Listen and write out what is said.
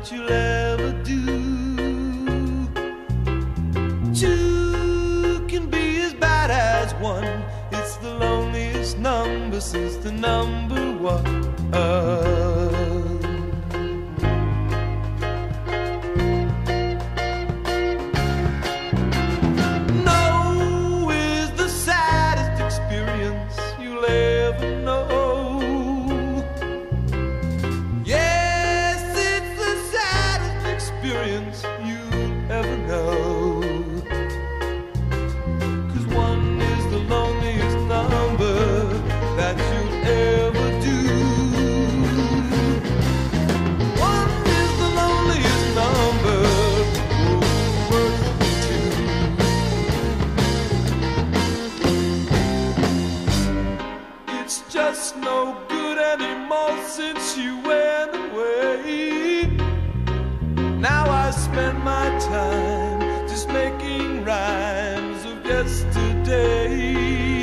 that you'll ever do. Two can be as bad as one. It's the loneliest number since the number one. No is the saddest experience you'll ever know. Yes, it's the saddest experience you'll ever know. 'Cause one is the loneliest number that you'll ever do. One is the loneliest number, worth two. It's just no good anymore since you went away. Now I spend my time just making rhymes of yesterday.